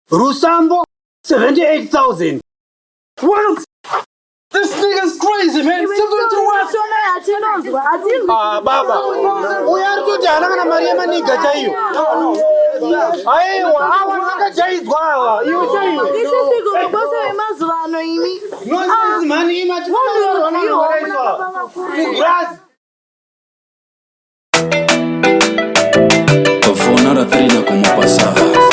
Rusambo, 78,000. What? This nigga's crazy, man. Baba. We are to Jana Maria Manika Jayu. I want to Jay's wow. You say this is a good Mazano. no money much grass. Fue una ratrilla como pasaba.